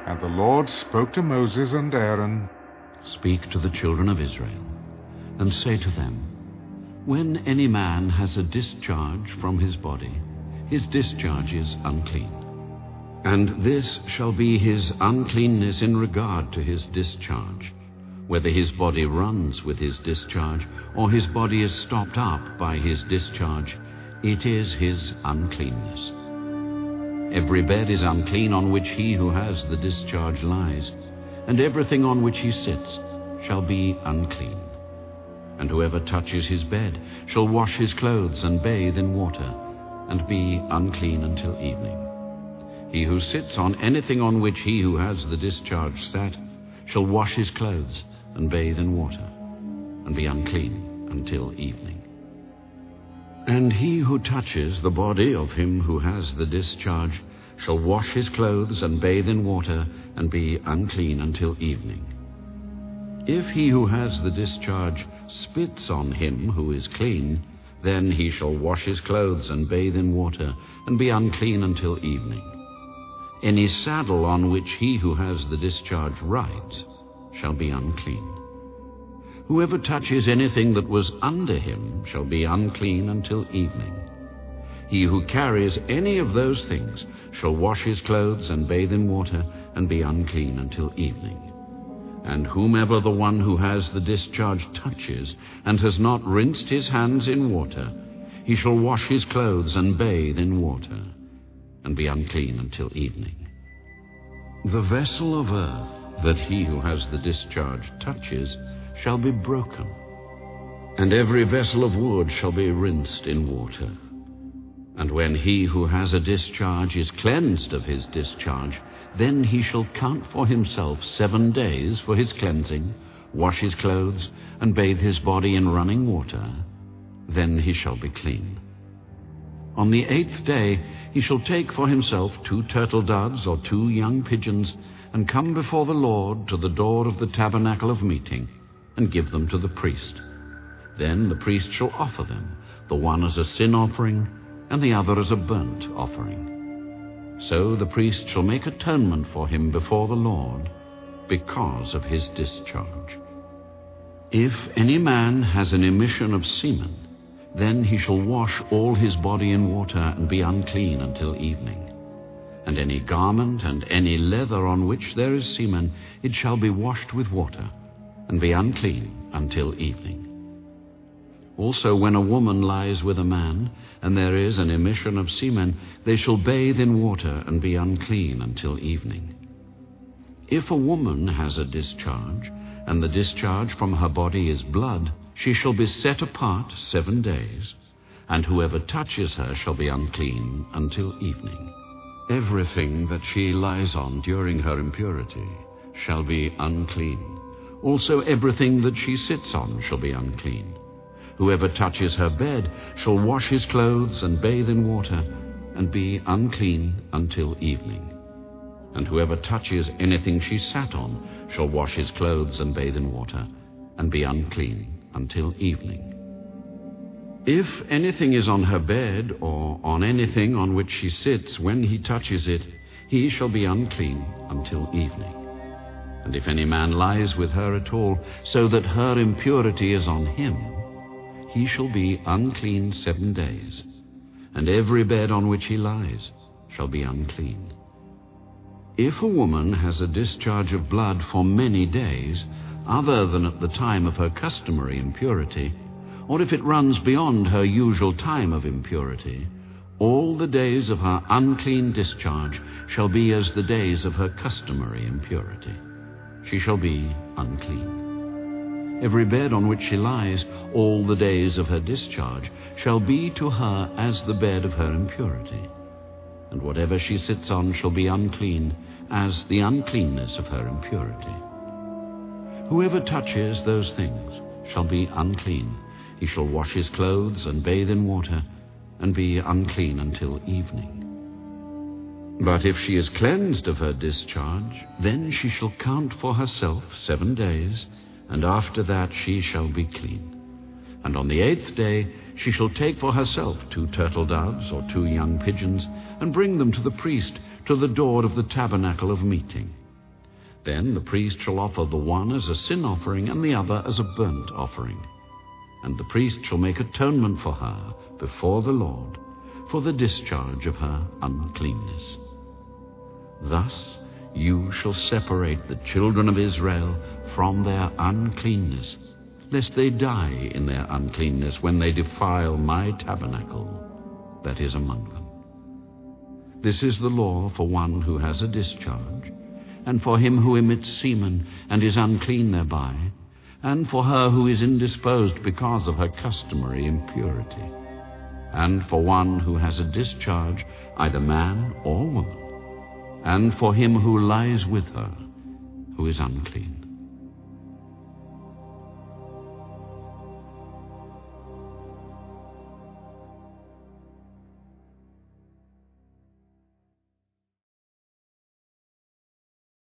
And the Lord spoke to Moses and Aaron, "Speak to the children of Israel, and say to them, when any man has a discharge from his body, his discharge is unclean. And this shall be his uncleanness in regard to his discharge, whether his body runs with his discharge, or his body is stopped up by his discharge, it is his uncleanness. Every bed is unclean on which he who has the discharge lies, and everything on which he sits shall be unclean. And whoever touches his bed shall wash his clothes and bathe in water, and be unclean until evening. He who sits on anything on which he who has the discharge sat shall wash his clothes and bathe in water, and be unclean until evening. And he who touches the body of him who has the discharge shall wash his clothes and bathe in water, and be unclean until evening. If he who has the discharge spits on him who is clean, then he shall wash his clothes and bathe in water, and be unclean until evening. Any saddle on which he who has the discharge rides shall be unclean. Whoever touches anything that was under him shall be unclean until evening. He who carries any of those things shall wash his clothes and bathe in water, and be unclean until evening. And whomever the one who has the discharge touches, and has not rinsed his hands in water, he shall wash his clothes and bathe in water, and be unclean until evening. The vessel of earth that he who has the discharge touches shall be broken, and every vessel of wood shall be rinsed in water. And when he who has a discharge is cleansed of his discharge, then he shall count for himself 7 days for his cleansing, wash his clothes, and bathe his body in running water. Then he shall be clean. On the 8th day he shall take for himself 2 turtle doves or 2 young pigeons, and come before the Lord to the door of the tabernacle of meeting, and give them to the priest. Then the priest shall offer them, the one as a sin offering, and the other as a burnt offering. So the priest shall make atonement for him before the Lord because of his discharge. If any man has an emission of semen, then he shall wash all his body in water, and be unclean until evening. And any garment and any leather on which there is semen, it shall be washed with water, and be unclean until evening. Also when a woman lies with a man, and there is an emission of semen, they shall bathe in water, and be unclean until evening. If a woman has a discharge, and the discharge from her body is blood, she shall be set apart 7 days, and whoever touches her shall be unclean until evening. Everything that she lies on during her impurity shall be unclean. Also everything that she sits on shall be unclean. Whoever touches her bed shall wash his clothes and bathe in water, and be unclean until evening. And whoever touches anything she sat on shall wash his clothes and bathe in water, and be unclean until evening. If anything is on her bed, or on anything on which she sits when he touches it, he shall be unclean until evening. And if any man lies with her at all, so that her impurity is on him, he shall be unclean 7 days, and every bed on which he lies shall be unclean. If a woman has a discharge of blood for many days, other than at the time of her customary impurity, or if it runs beyond her usual time of impurity, all the days of her unclean discharge shall be as the days of her customary impurity. She shall be unclean. Every bed on which she lies all the days of her discharge shall be to her as the bed of her impurity. And whatever she sits on shall be unclean as the uncleanness of her impurity. Whoever touches those things shall be unclean. He shall wash his clothes and bathe in water, and be unclean until evening. But if she is cleansed of her discharge, then she shall count for herself 7 days, and after that she shall be clean. And on the 8th day she shall take for herself 2 turtle doves or 2 young pigeons, and bring them to the priest to the door of the tabernacle of meeting, Then the priest shall offer the one as a sin offering and the other as a burnt offering. And the priest shall make atonement for her before the Lord for the discharge of her uncleanness. Thus you shall separate the children of Israel from their uncleanness, lest they die in their uncleanness when they defile my tabernacle that is among them. This is the law for one who has a discharge, and for him who emits semen and is unclean thereby, and for her who is indisposed because of her customary impurity, and for one who has a discharge, either man or woman, and for him who lies with her, who is unclean.